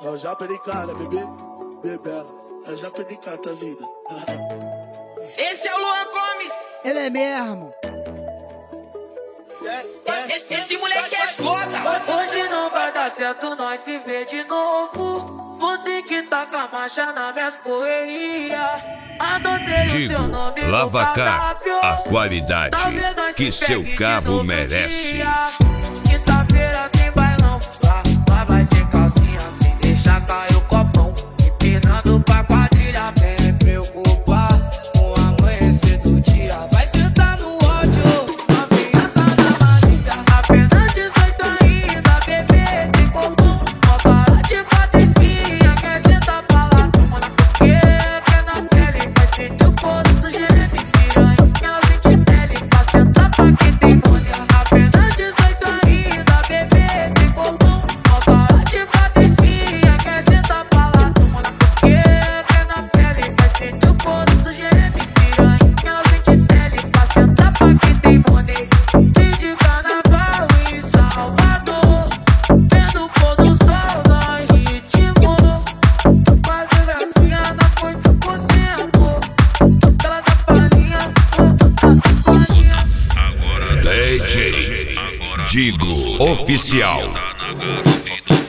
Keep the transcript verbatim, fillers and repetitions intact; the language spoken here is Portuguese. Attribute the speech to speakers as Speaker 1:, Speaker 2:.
Speaker 1: Eu já perdi cara, bebê, bebê. Eu já perdi cara da vida.
Speaker 2: Esse é o Luan Gomes.
Speaker 3: Ele é mesmo.
Speaker 1: Yes, yes.
Speaker 2: Esse, esse moleque é foda.
Speaker 4: Hoje não vai dar certo, nós se vê de novo. Vou ter que tacar marcha nas minhas correrias. Anotei o seu nome no
Speaker 5: Lavacar,
Speaker 4: cardápio.
Speaker 5: a qualidade
Speaker 4: Talvez nós
Speaker 5: que
Speaker 4: se
Speaker 5: seu
Speaker 4: pegue de
Speaker 5: carro
Speaker 4: novo um
Speaker 5: merece.
Speaker 4: dia. Quinta-feira tem bailão. Lá, lá vai ser calcinha sem deixar cair o copão. Empinando pra quadrilha, vem preocupar com o amanhecer do dia. Vai sentar no ódio, novinha tá na malícia. Apenas dezoito ainda, bebê tem copão. Mó cara de patricinha, quer sentar pra lá, tomando porque quer na pele. Vai sentir o couro do Jeremy piranha, ela sente pele pra sentar pra quem tem bolha. Apenas dezoito ainda, bebê tem copão. Mó cara de patricinha, quer sentar pra lá, tomando porque quer na pele. Vai sentir o couro do Jeremy piranha, ela sente pele pra sentar pra quem tem money. Fim de carnaval em Salvador, vendo o pôr do sol no ritmo. Quase gracinha na fonte por cento. Ela dá palhinha, palhinha.
Speaker 5: D J Digo Oficial.